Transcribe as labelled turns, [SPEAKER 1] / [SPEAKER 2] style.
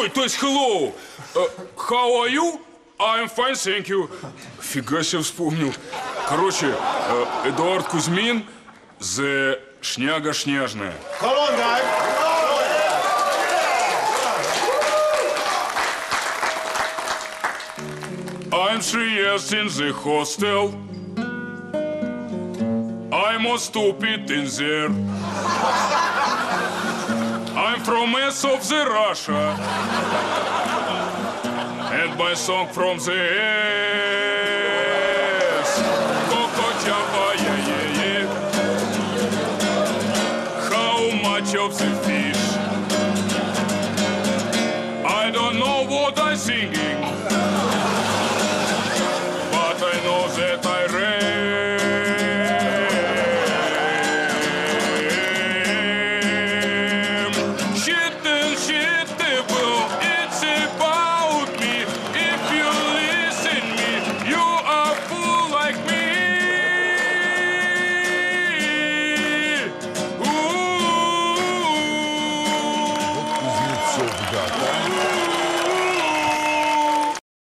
[SPEAKER 1] то есть hello. How are you? I'm fine, thank you. Фига себе вспомнил. Короче, Эдуард Кузьмин, the шняга шняжная.
[SPEAKER 2] Come on, guys.
[SPEAKER 1] I'm 3 years in the hostel. I'm more stupid in there. I'm from S of the Russia. And my song from the